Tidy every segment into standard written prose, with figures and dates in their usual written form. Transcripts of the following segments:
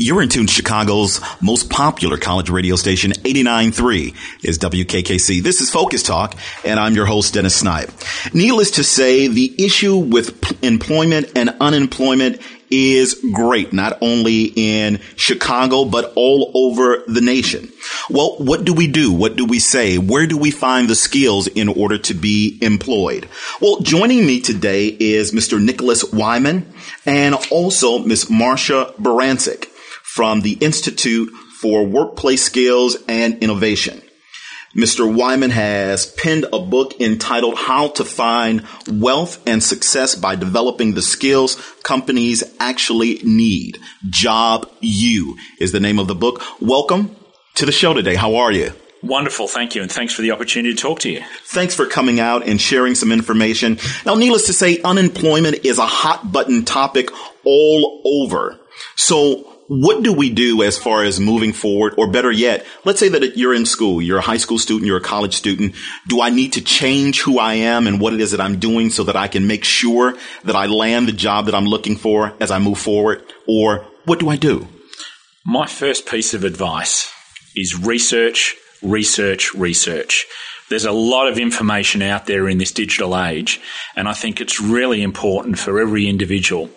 You're in tune to Chicago's most popular college radio station, 89.3 is WKKC. This is Focus Talk, and I'm your host, Dennis Snipe. Needless to say, the issue with employment and unemployment is great, not only in Chicago, but all over the nation. Well, what do we do? What do we say? Where do we find the skills in order to be employed? Well, joining me today is Mr. Nicholas Wyman and also Ms. Marcia Barancik from the Institute for Workplace Skills and Innovation. Mr. Wyman has penned a book entitled How to Find Wealth and Success by Developing the Skills Companies Actually Need. Job U is the name of the book. Welcome to the show today. How are you? Wonderful. Thank you. And thanks for the opportunity to talk to you. Thanks for coming out and sharing some information. Now, needless to say, unemployment is a hot button topic all over. So what do we do as far as moving forward? Or better yet, let's say that you're in school, you're a high school student, you're a college student. Do I need to change who I am and what it is that I'm doing so that I can make sure that I land the job that I'm looking for as I move forward? Or what do I do? My first piece of advice is research, research, research. There's a lot of information out there in this digital age, and I think it's really important for every individual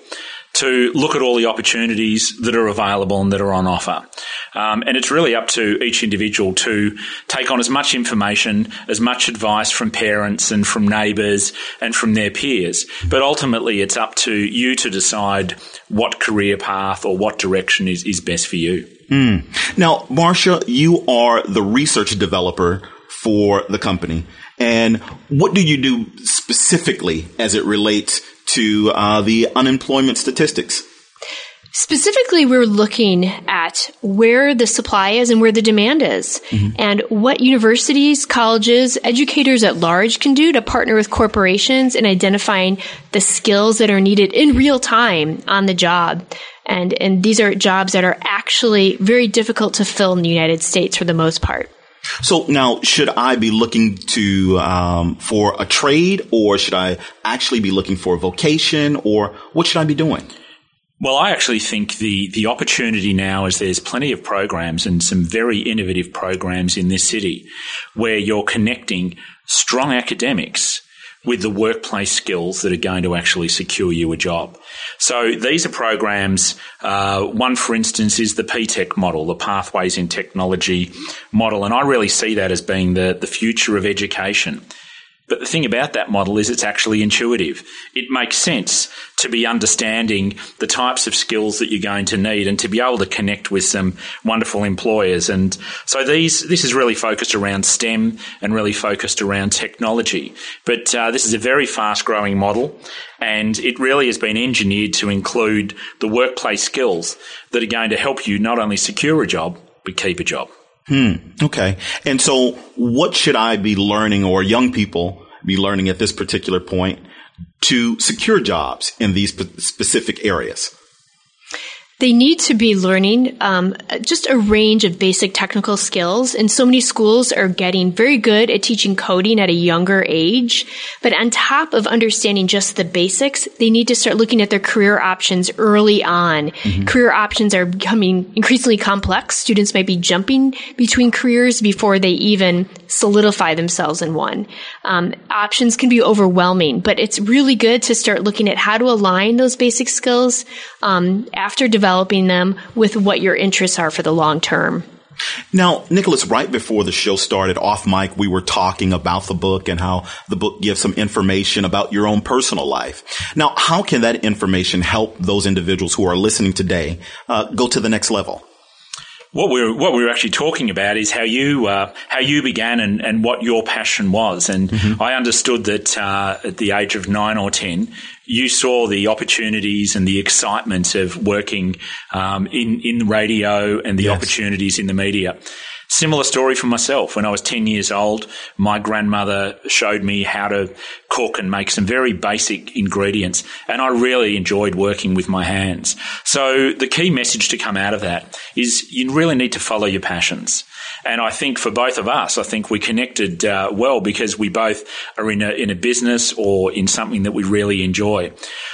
to look at all the opportunities that are available and that are on offer. And it's really up to each individual to take on as much information, as much advice from parents and from neighbours and from their peers. But ultimately, it's up to you to decide what career path or what direction is best for you. Now, Marcia, you are the research developer for the company. And what do you do specifically as it relates to the unemployment statistics? Specifically, we're looking at where the supply is and where the demand is, and what universities, colleges, educators at large can do to partner with corporations in identifying the skills that are needed in real time on the job. And these are jobs that are actually very difficult to fill in the United States for the most part. So now, should I be looking to for a trade, or should I actually be looking for a vocation, or what should I be doing? Well, I actually think the opportunity now is there's plenty of programs and some very innovative programs in this city where you're connecting strong academics with the workplace skills that are going to actually secure you a job. So these are programs, one, for instance, is the PTech model, the Pathways in Technology model, and I really see that as being the future of education. But the thing about that model is it's actually intuitive. It makes sense to be understanding the types of skills that you're going to need and to be able to connect with some wonderful employers. And so this is really focused around STEM and really focused around technology. But this is a very fast-growing model, and it really has been engineered to include the workplace skills that are going to help you not only secure a job, but keep a job. Okay. And so what should I be learning, or young people be learning at this particular point, to secure jobs in these specific areas? They need to be learning just a range of basic technical skills. And so many schools are getting very good at teaching coding at a younger age. But on top of understanding just the basics, they need to start looking at their career options early on. Career options are becoming increasingly complex. Students might be jumping between careers before they even solidify themselves in one. Options can be overwhelming, but it's really good to start looking at how to align those basic skills after developing them with what your interests are for the long term. Now, Nicholas, right before the show started off mic, we were talking about the book and how the book gives some information about your own personal life. Now, how can that information help those individuals who are listening today go to the next level? What we're actually talking about is how you began and what your passion was. And I understood that at the age of 9 or 10, you saw the opportunities and the excitement of working in radio and the opportunities in the media. Similar story for myself. When I was 10 years old, my grandmother showed me how to cook and make some very basic ingredients, and I really enjoyed working with my hands. So the key message to come out of that is you really need to follow your passions. And I think for both of us, I think we connected well because we both are in a business or in something that we really enjoy.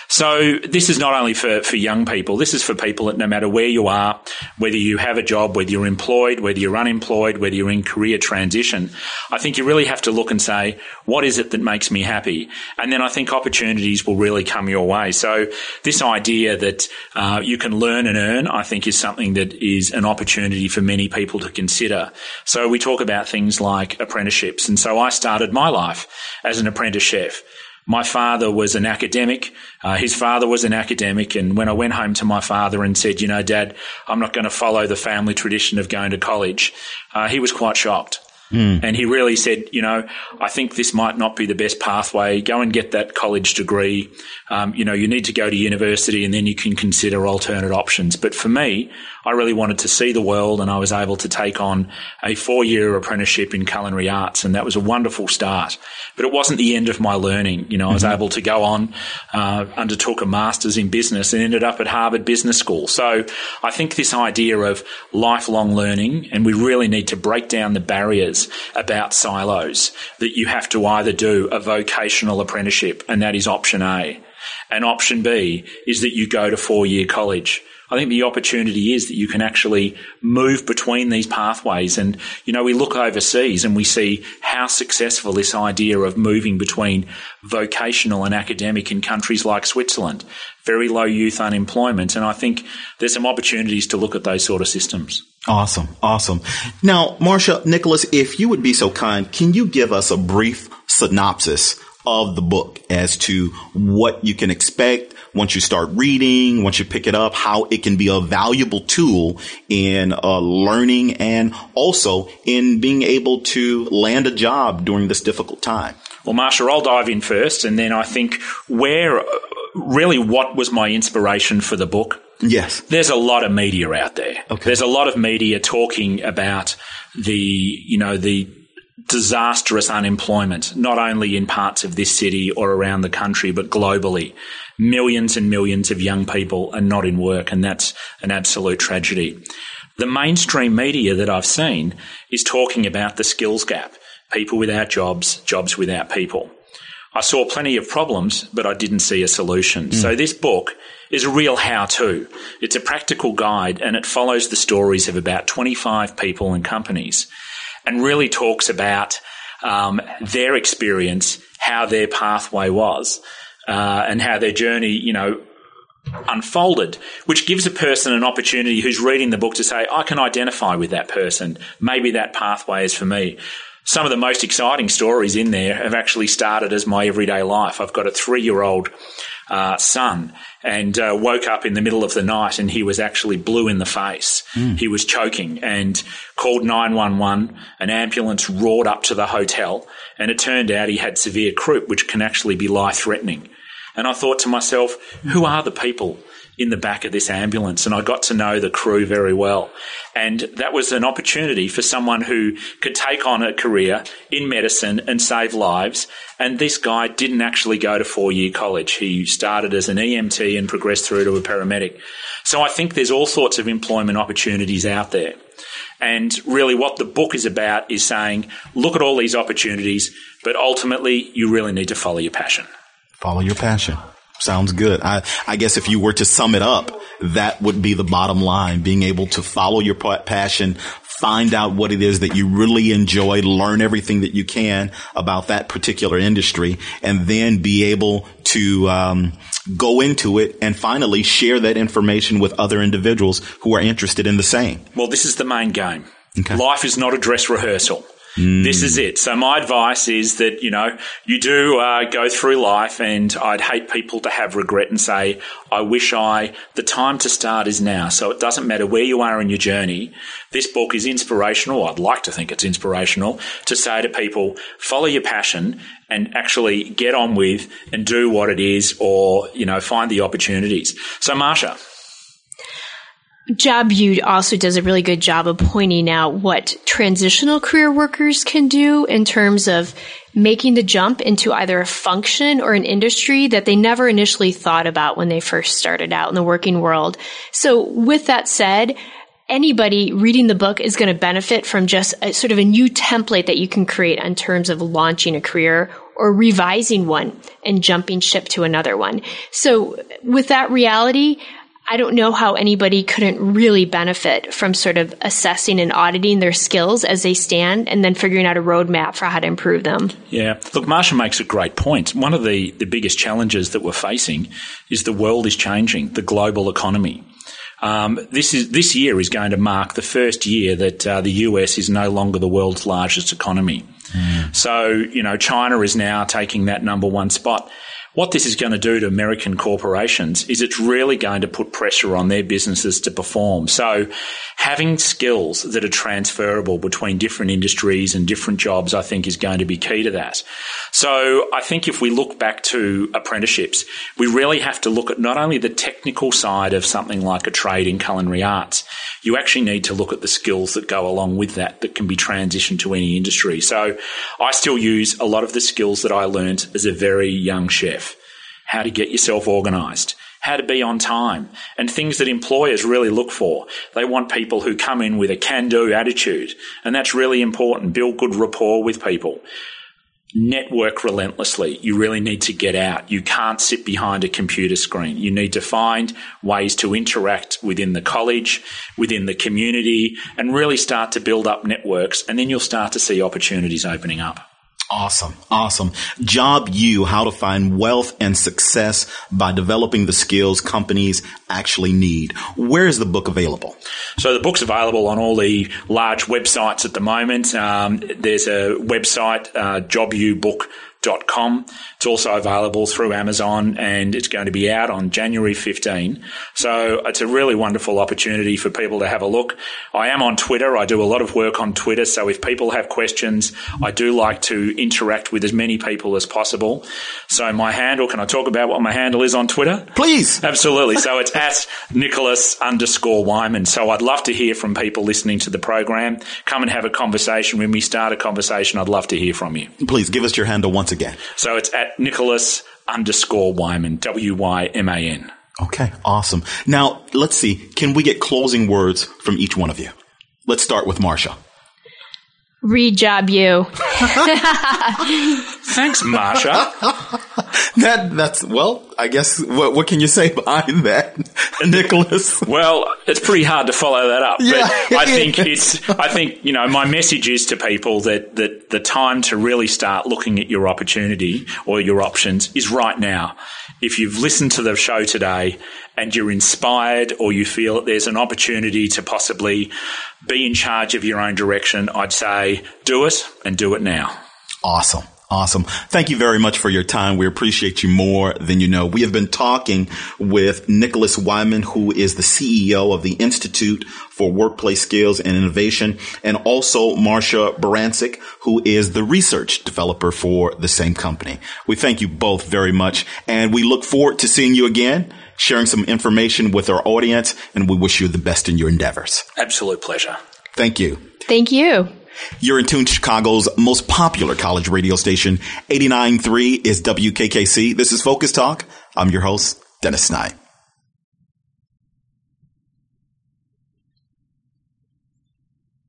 So this is not only for young people. This is for people that no matter where you are, whether you have a job, whether you're employed, whether you're unemployed, whether you're in career transition, I think you really have to look and say, what is it that makes me happy? And then I think opportunities will really come your way. So this idea that you can learn and earn, I think is something that is an opportunity for many people to consider. So we talk about things like apprenticeships. And so I started my life as an apprentice chef. My father was an academic. His father was an academic. And when I went home to my father and said, you know, Dad, I'm not going to follow the family tradition of going to college, he was quite shocked. And he really said, you know, I think this might not be the best pathway. Go and get that college degree. You know, you need to go to university and then you can consider alternate options. But for me, I really wanted to see the world, and I was able to take on a 4-year apprenticeship in culinary arts, and that was a wonderful start. But it wasn't the end of my learning. You know, I was able to go on, undertook a master's in business and ended up at Harvard Business School. So I think this idea of lifelong learning, and we really need to break down the barriers about silos, that you have to either do a vocational apprenticeship, and that is option A. And option B is that you go to 4-year college. I think the opportunity is that you can actually move between these pathways. And, you know, we look overseas and we see how successful this idea of moving between vocational and academic in countries like Switzerland, very low youth unemployment. And I think there's some opportunities to look at those sort of systems. Awesome. Awesome. Now, Marcia, Nicholas, if you would be so kind, can you give us a brief synopsis of the book as to what you can expect once you start reading, once you pick it up, how it can be a valuable tool in learning and also in being able to land a job during this difficult time? Well, Marcia, I'll dive in first, and then I think what was my inspiration for the book? Yes. There's a lot of media out there. Okay. There's a lot of media talking about the disastrous unemployment, not only in parts of this city or around the country, but globally. Millions and millions of young people are not in work, and that's an absolute tragedy. The mainstream media that I've seen is talking about the skills gap, people without jobs, jobs without people. I saw plenty of problems, but I didn't see a solution. So this book is a real how-to. It's a practical guide, and it follows the stories of about 25 people and companies, and really talks about their experience, how their pathway was, and how their journey, unfolded, which gives a person an opportunity who's reading the book to say, I can identify with that person. Maybe that pathway is for me. Some of the most exciting stories in there have actually started as my everyday life. I've got a 3-year-old son, and woke up in the middle of the night and he was actually blue in the face. He was choking, and called 911. An ambulance roared up to the hotel, and it turned out he had severe croup, which can actually be life-threatening. And I thought to myself, who are the people in the back of this ambulance? And I got to know the crew very well. And that was an opportunity for someone who could take on a career in medicine and save lives. And this guy didn't actually go to 4-year college. He started as an EMT and progressed through to a paramedic. So I think there's all sorts of employment opportunities out there. And really what the book is about is saying, look at all these opportunities, but ultimately you really need to follow your passion. Follow your passion. Sounds good. I guess if you were to sum it up, that would be the bottom line, being able to follow your passion, find out what it is that you really enjoy, learn everything that you can about that particular industry, and then be able to go into it and finally share that information with other individuals who are interested in the same. Well, this is the main game. Okay. Life is not a dress rehearsal. This is it. So my advice is that, you do go through life, and I'd hate people to have regret and say, the time to start is now. So it doesn't matter where you are in your journey. This book is inspirational. I'd like to think it's inspirational to say to people, follow your passion and actually get on with and do what it is, or, find the opportunities. So Marcia. Job U also does a really good job of pointing out what transitional career workers can do in terms of making the jump into either a function or an industry that they never initially thought about when they first started out in the working world. So with that said, anybody reading the book is going to benefit from just a sort of a new template that you can create in terms of launching a career or revising one and jumping ship to another one. So with that reality, I don't know how anybody couldn't really benefit from sort of assessing and auditing their skills as they stand and then figuring out a roadmap for how to improve them. Yeah. Look, Marsha makes a great point. One of the biggest challenges that we're facing is the world is changing, the global economy. This year is going to mark the first year that the US is no longer the world's largest economy. So, China is now taking that number one spot. What this is going to do to American corporations is it's really going to put pressure on their businesses to perform. So having skills that are transferable between different industries and different jobs, I think, is going to be key to that. So I think if we look back to apprenticeships, we really have to look at not only the technical side of something like a trade in culinary arts, you actually need to look at the skills that go along with that can be transitioned to any industry. So I still use a lot of the skills that I learned as a very young chef. How to get yourself organised, how to be on time, and things that employers really look for. They want people who come in with a can-do attitude, and that's really important. Build good rapport with people. Network relentlessly. You really need to get out. You can't sit behind a computer screen. You need to find ways to interact within the college, within the community, and really start to build up networks, and then you'll start to see opportunities opening up. Awesome. Job U, how to find wealth and success by developing the skills companies actually need. Where is the book available? So the book's available on all the large websites at the moment. There's a website, jobubook.com. It's also available through Amazon, and it's going to be out on January 15. So it's a really wonderful opportunity for people to have a look. I am on Twitter. I do a lot of work on Twitter. So if people have questions, I do like to interact with as many people as possible. So my handle, can I talk about what my handle is on Twitter? Please. Absolutely. So it's at Nicholas_Wyman. So I'd love to hear from people listening to the program. Come and have a conversation. When we start a conversation, I'd love to hear from you. Please give us your handle once again. So it's at Nicholas_Wyman, WYMAN. Okay, awesome. Now, let's see. Can we get closing words from each one of you? Let's start with Marsha. Read Job U. Thanks, Marsha. That's well, I guess, what can you say behind that, Nicholas? Well, it's pretty hard to follow that up. Yeah. But I think, my message is to people that the time to really start looking at your opportunity or your options is right now. If you've listened to the show today and you're inspired or you feel that there's an opportunity to possibly be in charge of your own direction, I'd say do it and do it now. Awesome. Thank you very much for your time. We appreciate you more than you know. We have been talking with Nicholas Wyman, who is the CEO of the Institute for Workplace Skills and Innovation, and also Marsha Barancik, who is the research developer for the same company. We thank you both very much, and we look forward to seeing you again, sharing some information with our audience, and we wish you the best in your endeavors. Absolute pleasure. Thank you. Thank you. You're in tune to Chicago's most popular college radio station. 89.3 is WKKC. This is Focus Talk. I'm your host, Dennis Nye.